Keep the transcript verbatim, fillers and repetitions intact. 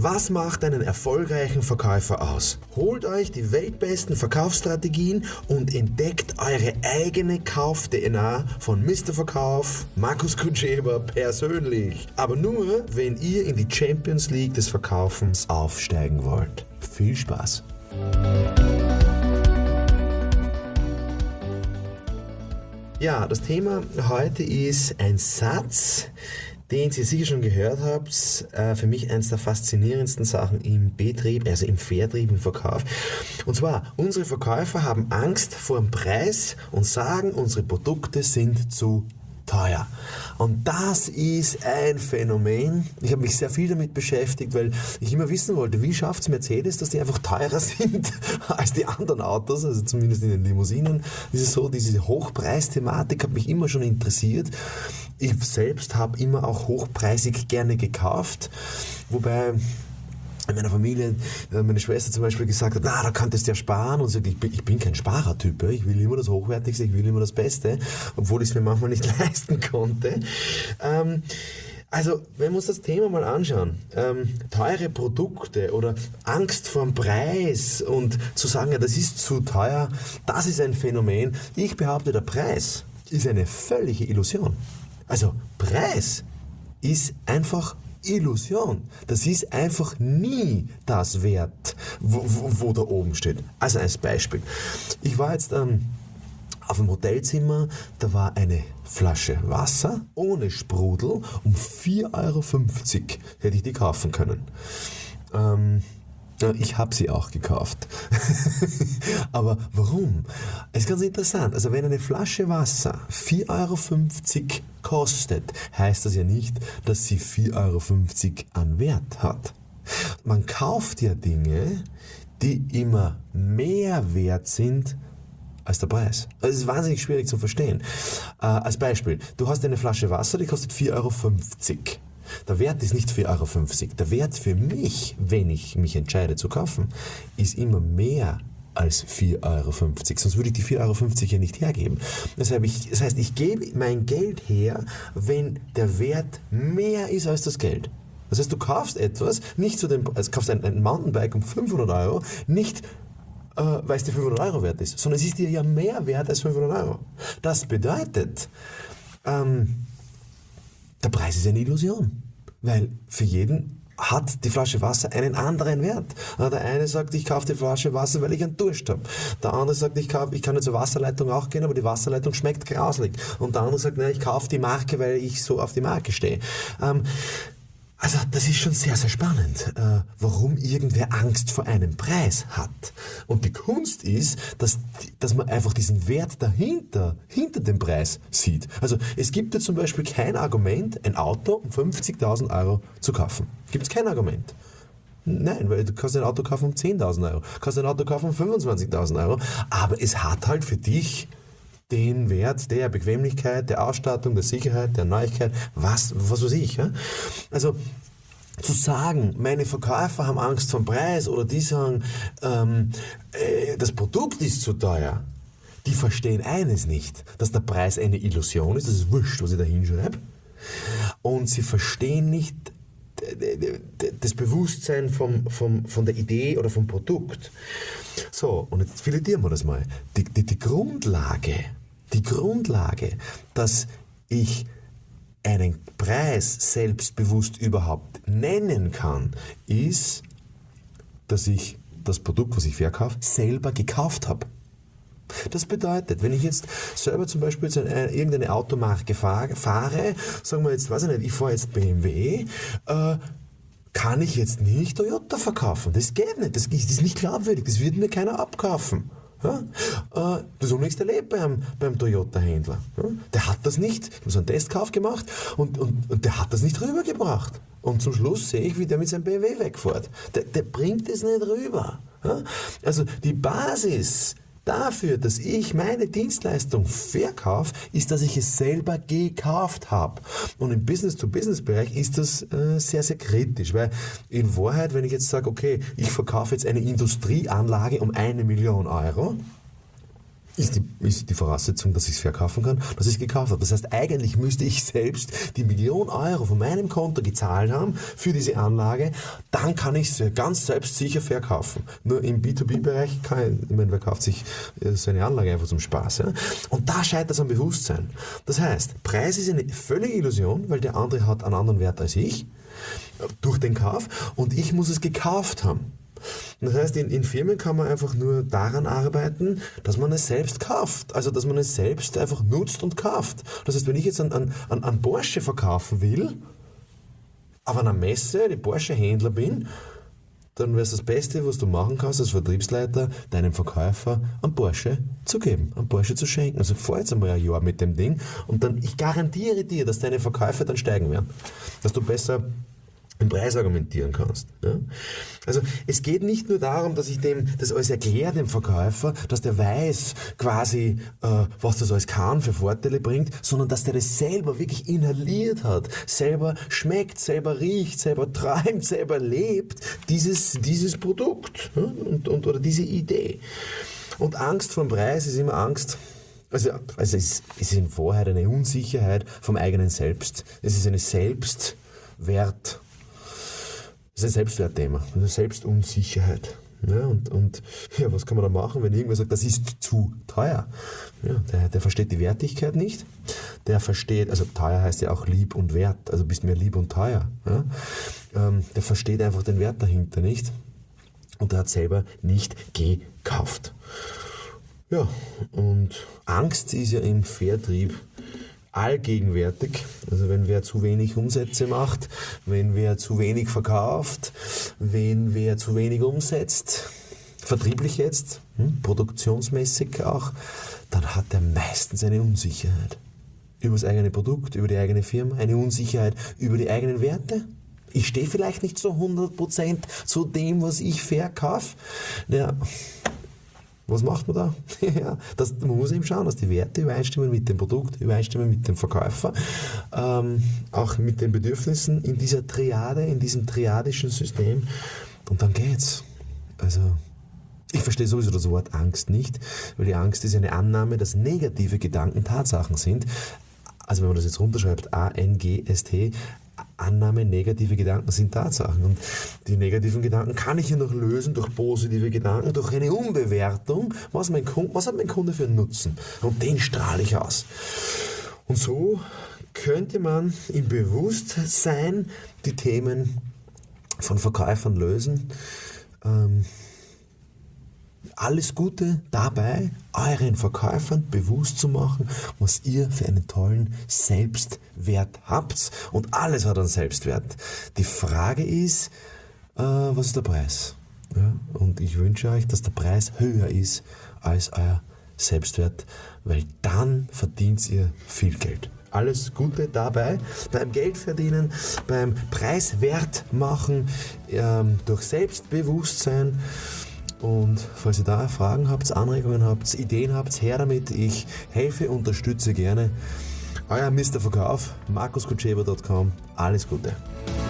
Was macht einen erfolgreichen Verkäufer aus? Holt euch die weltbesten Verkaufsstrategien und entdeckt eure eigene Kauf-D N A von Mister Verkauf, Markus Kutscheber persönlich. Aber nur, wenn ihr in die Champions League des Verkaufens aufsteigen wollt. Viel Spaß! Ja, das Thema heute ist ein Satz, den ihr sicher schon gehört habt. Äh, für mich eines der faszinierendsten Sachen im Betrieb, also im Vertrieb, im Verkauf. Und zwar, unsere Verkäufer haben Angst vor dem Preis und sagen, unsere Produkte sind zu teuer. Und das ist ein Phänomen. Ich habe mich sehr viel damit beschäftigt, weil ich immer wissen wollte, wie schafft es Mercedes, dass die einfach teurer sind als die anderen Autos, also zumindest in den Limousinen. Das ist so, diese Hochpreisthematik hat mich immer schon interessiert. Ich selbst habe immer auch hochpreisig gerne gekauft, wobei in meiner Familie meine Schwester zum Beispiel gesagt hat, na, da könntest du ja sparen, und sagt, ich bin, ich bin kein Sparertyp, ich will immer das Hochwertigste, ich will immer das Beste, obwohl ich es mir manchmal nicht leisten konnte. Ähm, also, wenn wir uns das Thema mal anschauen, ähm, teure Produkte oder Angst vor dem Preis und zu sagen, ja, das ist zu teuer, das ist ein Phänomen. Ich behaupte, der Preis ist eine völlige Illusion. Also, Preis ist einfach Illusion. Das ist einfach nie das Wert, wo, wo, wo da oben steht. Also als Beispiel. Ich war jetzt ähm, auf einem Hotelzimmer, da war eine Flasche Wasser ohne Sprudel um vier Euro fünfzig. Hätte ich die kaufen können. Ähm, Ich habe sie auch gekauft. Aber warum? Es ist ganz interessant. Also wenn eine Flasche Wasser vier Euro fünfzig kostet, heißt das ja nicht, dass sie vier Euro fünfzig an Wert hat. Man kauft ja Dinge, die immer mehr wert sind als der Preis. Das ist wahnsinnig schwierig zu verstehen. Äh, als Beispiel, du hast eine Flasche Wasser, die kostet vier Euro fünfzig. Der Wert ist nicht vier Euro fünfzig. Der Wert für mich, wenn ich mich entscheide zu kaufen, ist immer mehr als vier Euro fünfzig. Sonst würde ich die vier Euro fünfzig ja nicht hergeben. Deshalb ich, das heißt, ich gebe mein Geld her, wenn der Wert mehr ist als das Geld. Das heißt, du kaufst etwas, nicht zu dem, also kaufst ein, ein Mountainbike um fünfhundert Euro, nicht äh, weil es dir fünfhundert Euro wert ist, sondern es ist dir ja mehr wert als fünfhundert Euro. Das bedeutet, ähm, der Preis ist eine Illusion, weil für jeden hat die Flasche Wasser einen anderen Wert. Der eine sagt, ich kaufe die Flasche Wasser, weil ich einen Durst habe. Der andere sagt, ich, kauf, ich kann jetzt zur Wasserleitung auch gehen, aber die Wasserleitung schmeckt grauslig. Und der andere sagt, nein, ich kaufe die Marke, weil ich so auf die Marke stehe. Ähm, Also das ist schon sehr, sehr spannend, äh, warum irgendwer Angst vor einem Preis hat. Und die Kunst ist, dass, dass man einfach diesen Wert dahinter, hinter dem Preis sieht. Also es gibt ja zum Beispiel kein Argument, ein Auto um fünfzigtausend Euro zu kaufen. Gibt es kein Argument. Nein, weil du kannst ein Auto kaufen um zehntausend Euro, kannst ein Auto kaufen um fünfundzwanzigtausend Euro, aber es hat halt für dich den Wert der Bequemlichkeit, der Ausstattung, der Sicherheit, der Neuigkeit, was, was weiß ich. Ja? Also zu sagen, meine Verkäufer haben Angst vom Preis oder die sagen, ähm, äh, das Produkt ist zu teuer, die verstehen eines nicht, dass der Preis eine Illusion ist, das ist wurscht, was ich da hinschreibe, und sie verstehen nicht das Bewusstsein vom, vom, von der Idee oder vom Produkt. So, und jetzt filetieren wir das mal. Die, die, die Grundlage, die Grundlage, dass ich einen Preis selbstbewusst überhaupt nennen kann, ist, dass ich das Produkt, was ich verkaufe, selber gekauft habe. Das bedeutet, wenn ich jetzt selber zum Beispiel jetzt eine, irgendeine Automarke fahre, fahre, sagen wir jetzt, weiß ich nicht, ich fahre jetzt B M W, äh, kann ich jetzt nicht Toyota verkaufen. Das geht nicht, das ist nicht glaubwürdig, das wird mir keiner abkaufen. Ja? Äh, das unlängst erlebt beim, beim Toyota-Händler. Ja? Der hat das nicht, ich habe so einen Testkauf gemacht und, und, und der hat das nicht rübergebracht. Und zum Schluss sehe ich, wie der mit seinem B M W wegfährt. Der, der bringt es nicht rüber. Ja? Also die Basis dafür, dass ich meine Dienstleistung verkaufe, ist, dass ich es selber gekauft habe. Und im Business-to-Business-Bereich ist das äh, sehr, sehr kritisch, weil in Wahrheit, wenn ich jetzt sage, okay, ich verkaufe jetzt eine Industrieanlage um eine Million Euro, ist die, ist die Voraussetzung, dass ich es verkaufen kann, dass ich es gekauft habe. Das heißt, eigentlich müsste ich selbst die Million Euro von meinem Konto gezahlt haben für diese Anlage, dann kann ich es ganz selbstsicher verkaufen. Nur im B zwei B-Bereich kann ich, ich meine, wer kauft sich so eine Anlage einfach zum Spaß. Ja? Und da scheitert es am Bewusstsein. Das heißt, Preis ist eine völlige Illusion, weil der andere hat einen anderen Wert als ich, durch den Kauf, und ich muss es gekauft haben. Das heißt, in, in Firmen kann man einfach nur daran arbeiten, dass man es selbst kauft. Also, dass man es selbst einfach nutzt und kauft. Das heißt, wenn ich jetzt an, an, an Porsche verkaufen will, auf einer Messe, die Porsche-Händler bin, dann wäre es das Beste, was du machen kannst als Vertriebsleiter, deinem Verkäufer einen Porsche zu geben, einen Porsche zu schenken. Also fahr jetzt einmal ein Jahr mit dem Ding und dann, ich garantiere dir, dass deine Verkäufe dann steigen werden. Dass du besser im Preis argumentieren kannst. Ja? Also es geht nicht nur darum, dass ich dem das alles erkläre, dem Verkäufer, dass der weiß quasi, äh, was das alles kann, für Vorteile bringt, sondern dass der das selber wirklich inhaliert hat, selber schmeckt, selber riecht, selber träumt, selber lebt, dieses, dieses Produkt, ja? und, und, oder diese Idee. Und Angst vor dem Preis ist immer Angst. Also, also es, es ist in Wahrheit eine Unsicherheit vom eigenen Selbst. Es ist eine Selbstwert. Das ist ein Selbstwertthema, eine Selbstunsicherheit. Ja, und, und ja, was kann man da machen, wenn irgendwer sagt, das ist zu teuer? Ja, der, der versteht die Wertigkeit nicht. Der versteht, also teuer heißt ja auch lieb und wert, also bist mir lieb und teuer. Ja? Ähm, der versteht einfach den Wert dahinter nicht und der hat selber nicht gekauft. Ja, und Angst ist ja im Vertrieb allgegenwärtig. Also wenn wer zu wenig Umsätze macht, wenn wer zu wenig verkauft, wenn wer zu wenig umsetzt, vertrieblich jetzt, hm, produktionsmäßig auch, dann hat er meistens eine Unsicherheit über das eigene Produkt, über die eigene Firma, eine Unsicherheit über die eigenen Werte. Ich stehe vielleicht nicht so hundert Prozent zu dem, was ich verkaufe. Ja, was macht man da? Ja, das, man muss eben schauen, dass die Werte übereinstimmen mit dem Produkt, übereinstimmen mit dem Verkäufer, ähm, auch mit den Bedürfnissen in dieser Triade, in diesem triadischen System. Und dann geht's. Also, ich verstehe sowieso das Wort Angst nicht, weil die Angst ist eine Annahme, dass negative Gedanken Tatsachen sind. Also wenn man das jetzt runterschreibt, A N G S T, Annahme, negative Gedanken sind Tatsachen. Und die negativen Gedanken kann ich ja noch lösen durch positive Gedanken, durch eine Umbewertung. Was, mein Kunde, was hat mein Kunde für einen Nutzen? Und den strahle ich aus. Und so könnte man im Bewusstsein die Themen von Verkäufern lösen. Ähm, Alles Gute dabei, euren Verkäufern bewusst zu machen, was ihr für einen tollen Selbstwert habt. Und alles hat einen Selbstwert. Die Frage ist, äh, was ist der Preis? Ja? Und ich wünsche euch, dass der Preis höher ist als euer Selbstwert, weil dann verdient ihr viel Geld. Alles Gute dabei, beim Geldverdienen, beim Preiswert machen, ähm, durch Selbstbewusstsein. Und falls ihr da Fragen habt, Anregungen habt, Ideen habt, her damit. Ich helfe, unterstütze gerne. Euer Mister Verkauf, markus kutscheber punkt com. Alles Gute.